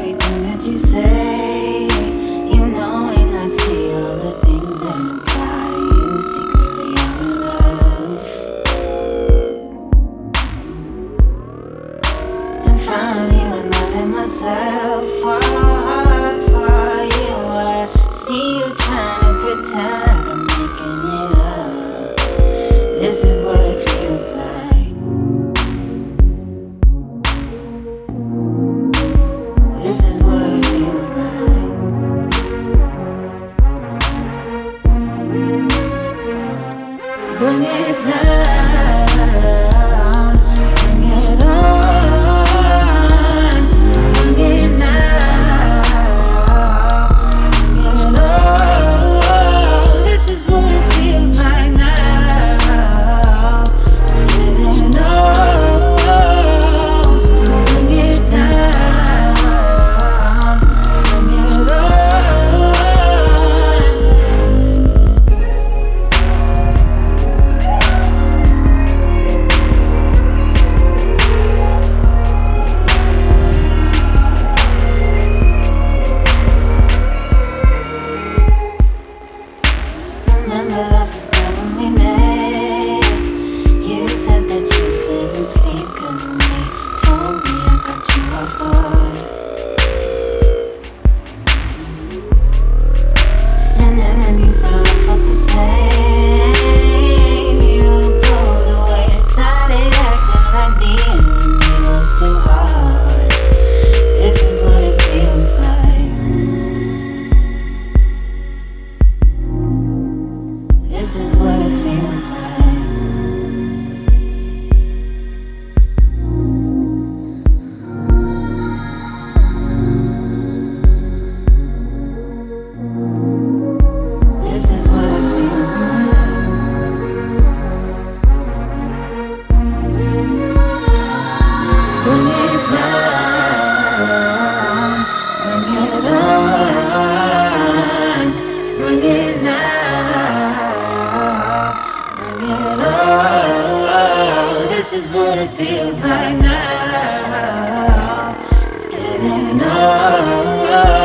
everything that you say. You knowing I see all the things that imply you secretly are in love. And finally, when I let myself fall hard for you, I see you trying to pretend like I'm making it up. This is what it feels like. This is what it feels like. Bring it down, bring it on, bring it now, bring it on. This is what it feels like now. It's getting old. Bring it down, bring it on. Remember the first time when we met? You said that you couldn't sleep 'cause of me. Told me I got you off guard. And then when you saw I felt the same, you pulled away and started acting like being with me was too hard. This is what it feels like. This is what it feels like. This is what it feels like. Bring it down, bring it on, bring it now, bring it on. This is what it feels like now. It's getting old.